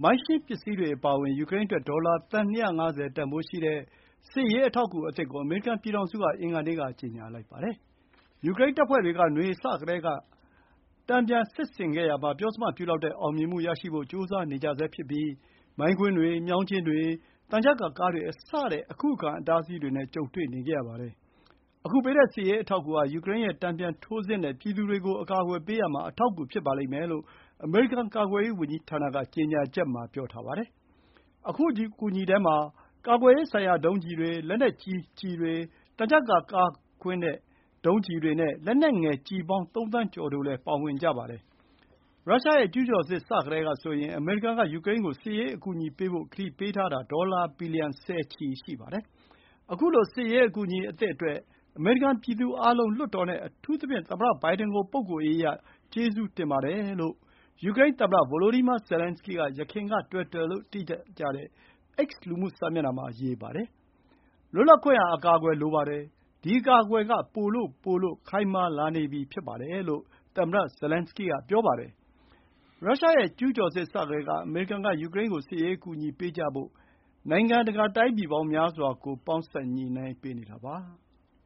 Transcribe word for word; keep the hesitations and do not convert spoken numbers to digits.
မိုင်းရှင်းပစ္စည်းတွေအပါအဝင် ယူကရိန်းအတွက် ဒေါ်လာသန်း ၂၅၀ တန်ဖိုးရှိတဲ့ စစ်ရေးအထောက်အကူအသစ်ကို အမေရိကန်ပြည်ထောင်စုက အင်္ဂါနေ့က ကြေညာလိုက်ပါတယ်။ ယူကရိန်းတပ်ဖွဲ့တွေက နွေအစကတည်းက တန်ပြန်စစ်ဆင်ခဲ့ရာမှာ ပြောစမှတ်ပြုလောက်တဲ့ အောင်မြင်မှုရဖို့ ကြိုးစားနေကြဆဲဖြစ်ပြီး မိုင်းကွင်းတွေ၊ မြောင်းကျင်းတွေ၊ သံချပ်ကာကားတွေ စတဲ့ အခုအခံအတားအဆီးတွေနဲ့ ကြုံတွေ့နေခဲ့ရပါတယ်။ အခုပေးတဲ့ စစ်ရေးအထောက်အကူဟာ ယူကရိန်းရဲ့ တန်ပြန်ထိုးစစ်နဲ့ ပြည်သူတွေကို အကာအကွယ်ပေးရာမှာ အထောက်အကူဖြစ်ပါလိမ့်မယ်လို့ အမေရိကန်ကာကွယ်ရေးဝန်ကြီးဌာနက ကြေညာချက်မှာ ပြောထားပါတယ်။ အခုအကူအညီထဲမှာ ကာကွယ်ရေးဆိုင်ရာ ဒုံးကျည်တွေ၊ လက်နက်ကြီးကျည်တွေ၊ သံချပ်ကာကာကွင်းဒုံးကျည်တွေနဲ့ လက်နက်ငယ်ကျည်ပေါင်း သုံးသန်းကျော်တို့လည်း ပါဝင်ကြပါတယ်။ ရုရှားရဲ့ကျူးကျော်စစ် စကတည်းကဆိုရင် အမေရိကန်က ယူကရိန်းကို စစ်ရေးအကူအညီပေးဖို့ ကတိပေးထားတာ ဒေါ်လာဘီလီယံ ဆယ်ချီရှိပါတယ်။ ခုလို စစ်ရေးအကူအညီအသစ်အတွက် အမေရိကန်ပြည်သူအားလုံး၊ လွှတ်တော်နဲ့ အထူးသဖြင့် သမ္မတဘိုင်ဒန်ကို ပုဂ္ဂိုလ်ရေးအရ ကျေးဇူးတင်ပါတယ်လို့ ယူကရိန်းသမ္မတ Volodymyr Zelenskyy က ယခင်က တွစ်တာလို့ သိကြတဲ့ X လူမှုစာမျက်နှာမှာ ရေးပါတယ်။ လွတ်လပ်ခွင့်ဟာ အကာအကွယ်လိုပါတယ်။ ဒီ အကာအကွယ်က ပိုလို့ ပိုလို့ ခိုင်မာလာနေပြီ ဖြစ်ပါတယ်လို့ သမ္မတ Zelenskyy က ပြောပါတယ်။ ရုရှားရဲ့ကျူးကျော်စစ် စကတည်းက အမေရိကန်က ယူကရိန်းကို စစ်ရေးအကူအညီပေးကြဖို့ နိုင်ငံတကာ တိုင်းပြည်ပေါင်းများစွာကို ပေါင်းစပ် ညှိုနှိုင်းပေးနေတာပါ။